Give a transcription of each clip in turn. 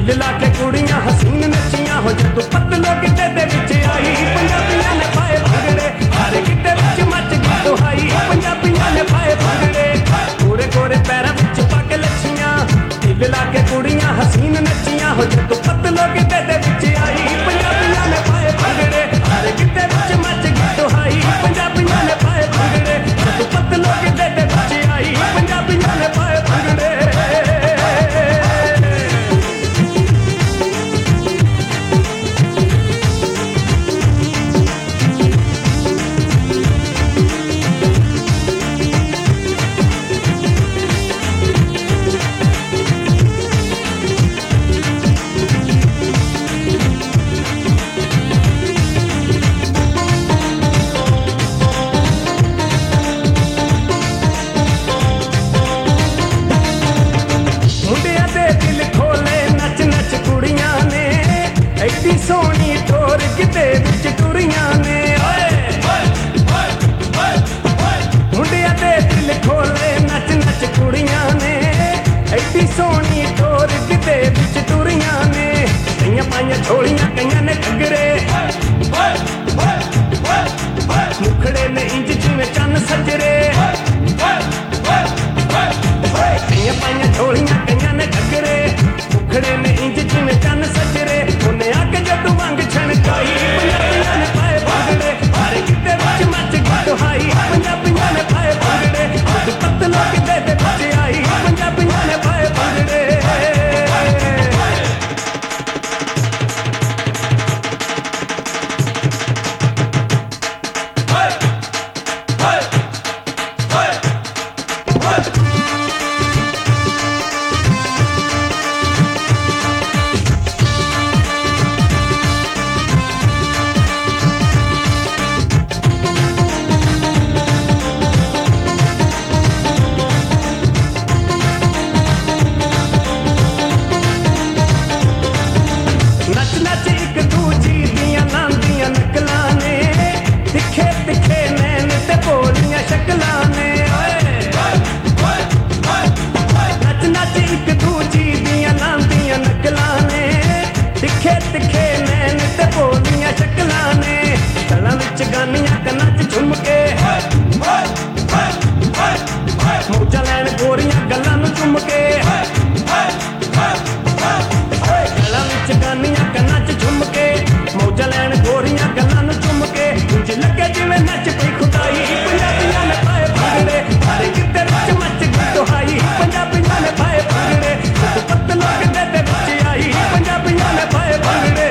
दिल ला के कुड़ियां हसीन नचियां हो जदों पतलो गिद्दे दे विच आई पंजाबियां ने पाए भंगड़े हर गिद्दे विच मच गई दुहाई पंजाबियां ने पाए भंगड़े गोरे गोरे पैरां विच पग लच्छियां दिल ला के कुड़ियां हसीन नचियां हो जदों पतलो गिद्दे दे विच आई पंजाबियां ने पाए भंगड़े हर गिद्दे विच मच गई दुहाई पंजाबियां ने पाए भंगड़े जदों पतलो गिद्दे दे विच आई पंजाबियां ने पाए भंगड़े सोनी ठोर किते विच टुरियां ने मुंडिया दे दिल खोले नच नच कुड़ियां ने एडी सोनी ठोर किते विच टुरियां ने कईयां पाइयां झोलियां कईयां ने घगरे मुखड़े ने इंज जिवें चन्न सजरे कईयां पाइयां झोलियां कईयां ने घगरे मुखड़े ने इंज जिवें चन्न सजरे उन्हें आके जदों वंग छणकाई पंजाबियां ने पाए भंगड़े हर गिद्दे विच मच गई दुहाई पंजाबियां ने पाए भंगड़े जदों पतलो गिद्दे दे विच आई पंजाबियां ने पाए भंगड़े मौजा लैन गोरियां गल्लां नूं चुम के गल्लां विच गानियां कन्नां च झुम के मौजा लैन गोरियां गल्लां नूं चुम के इंज लगे जिवें नच पई खुदाई पंजाबियां ने पाए भंगड़े हर गिद्दे विच मच गई दुहाई पंजाबियां ने पाए भंगड़े जदों पतलो गिद्दे दे विच आई पंजाबियां ने पाए भंगड़े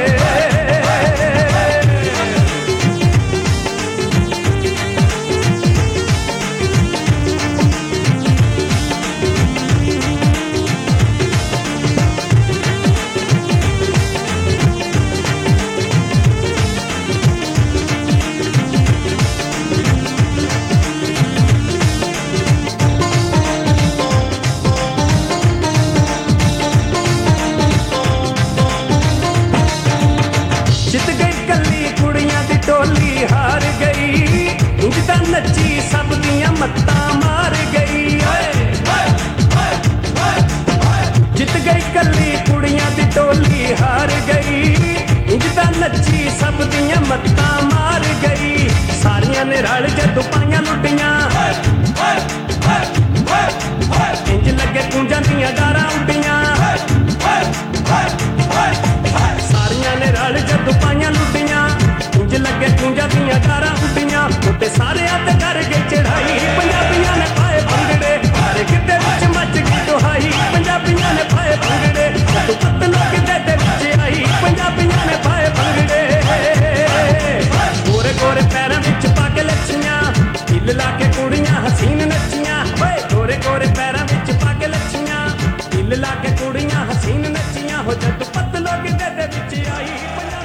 हार गई इंजदा नची सब दियां मत्तां मार गई जित गई कली कुड़ियां दी टोली हार गई इंजदा नची सब दियां मत्तां मार गई सारियां ने रल जदों पाइयां लुटियां इंज लगे कुंजां दियां डारां उड्डियां सारियां ने रल जदों पाइयां लुटियां इंज लगे कुंजां दियां डारां उड्डियां उत्ते सारियां ते कर गई चढ़ाई पंजाबियां ने पाए भंगड़े हर गिद्दे विच मच गई दुहाई पंजाबियां ने पाए भंगड़े जदों पतलो गिद्दे दे विच आई पंजाबियां ने पाए भंगड़े गोरे गोरे पैरां विच पग लच्छियां दिल ला के कुड़ियां हसीन नचियां गोरे गोरे पैरां विच पग लच्छियां दिल ला के कुड़ियां हसीन नचियां हो जदों पतलो गिद्दे दे विच आई